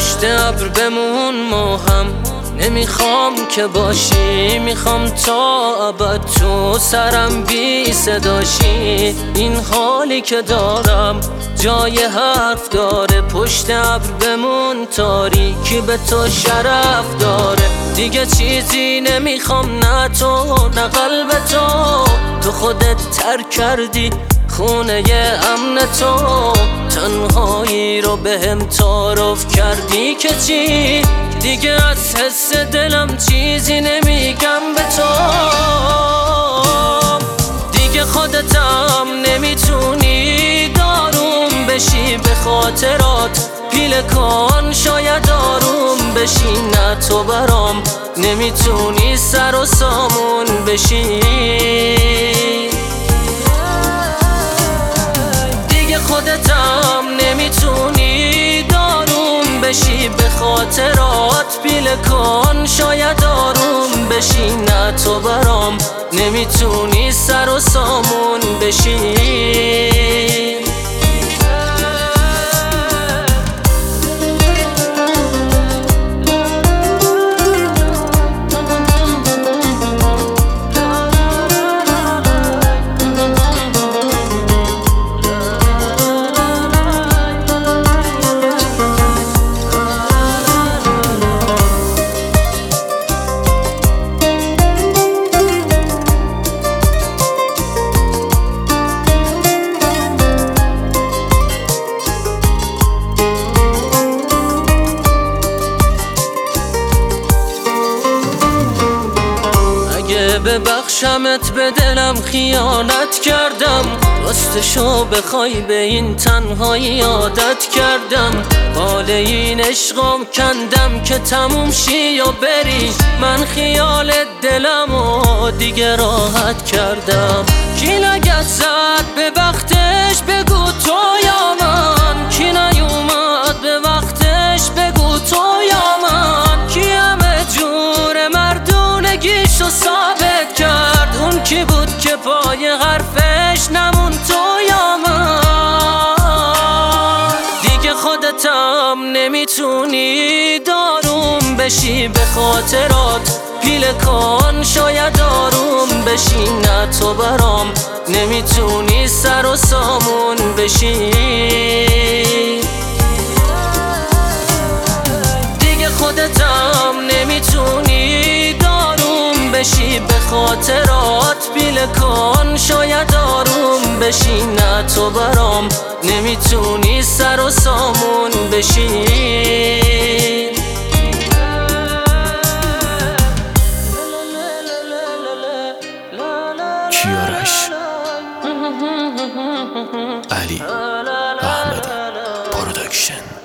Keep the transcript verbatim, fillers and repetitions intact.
پشت ابر بمون ما هم، نمیخوام که باشی، میخوام تا ابد تو سرم بی صداشی. این حالی که دارم جای حرف داره، پشت ابر بمون تاریکی به تو شرف داره. دیگه چیزی نمیخوام، نه تو نه قلب تو، تو خودت ترک کردی خونه امن تو، تنهایی رو به هم تعارف کردی که چی؟ دیگه از حس دلم چیزی نمیگم به تو، دیگه خودتم نمیتونی داروم بشی به خاطرات، پیله کن شاید آروم بشی. نه تو برام نمیتونی سر و سامون بشی، خودتم نمیتونی داروم بشی به خاطرات، پیله کن شاید آروم بشی. نه تو برام نمیتونی سر و سامون بشی. ببخشمت به دلم خیانت کردم، راستشو بخوای به این تنهایی عادت کردم. حال این عشقم کندم که تموم شی یا بری، من خیال دلمو دیگه راحت کردم. کی لگت زد به وقتش بگو تو یا من، کی نیومد به وقتش بگو تو یا من، کی همه جور مردونگیشو ثابت کرد، اون کی بود که پای حرفش نمون تو یا من. دیگه خودتم نمیتونی داروم بشی به خاطرات، پیله کن شاید آروم بشی. نه تو برام نمیتونی سر و سامون بشی، دیگه خودتم نمیتونی داروم بشی به خاطرات، پیله کن شاید آروم بشی. نه تو برام نمیتونی سر و سامون بشی. کیارش علی احمدی پروداکشن.